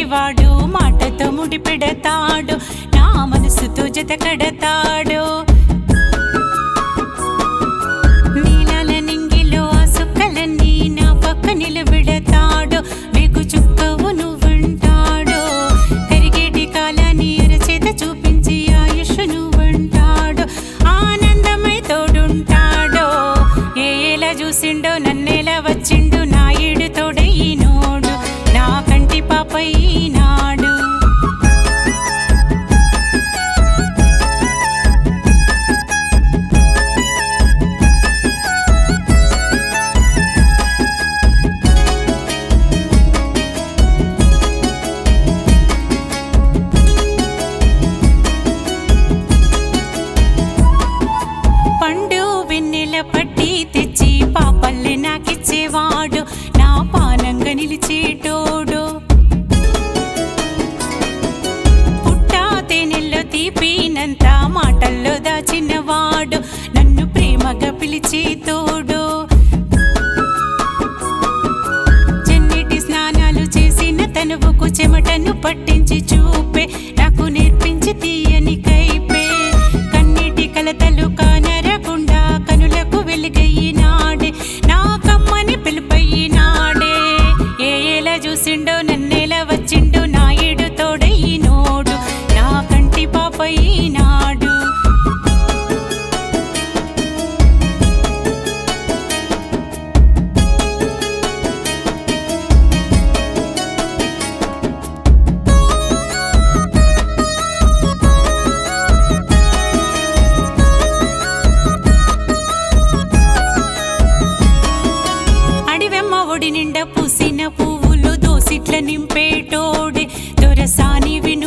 వాడు మాటతో ముడి పెడతాడు నా మనసుతో జత కడతాడు నీలాల నింగిలో ఆ సుక్కలన్నీ నా పక్క నిలబెడతాడు వేగు చుక్కవు నువ్వంటాడు కరిగేటి కాలాన్ని అరచేత చూపించి ఆయుష్ నువ్వంటాడు ఆనందమై తోడుంటాడు ఏలా చూసిండో నన్నేలా వచ్చిండు నా ఈడు తోడైనోడు నా కంటి పాపై నాడు పండు వెన్నెల పట్టి తెచ్చి పాపల్లె నాకిచ్చేవాడు నా పానంగా నిలిచేటోడు పుట్టా తేనెల్లో తీపినంత మాటల్లో దాచినవాడు నన్ను ప్రేమగా పిలిచేతోడు చెన్నిటి స్నానాలు చేసిన తనువుకు చెమటను పట్టించి చూపే నాకు నేర్పించి తీయని కైపే కన్నీటి కలతలు కానరకుండా కనులకు వెలుగయ్యినాడే నా కమ్మని పిలుపయ్యినాడే ఏలా చూసిండో నన్నేలా వచ్చిండు నా ఏడు తోడైనోడు నా కంటి పాపైనాడు ఒడి నిండా పూసిన పువ్వులు దోసిట్ల నింపేటోడే దొరసాని విను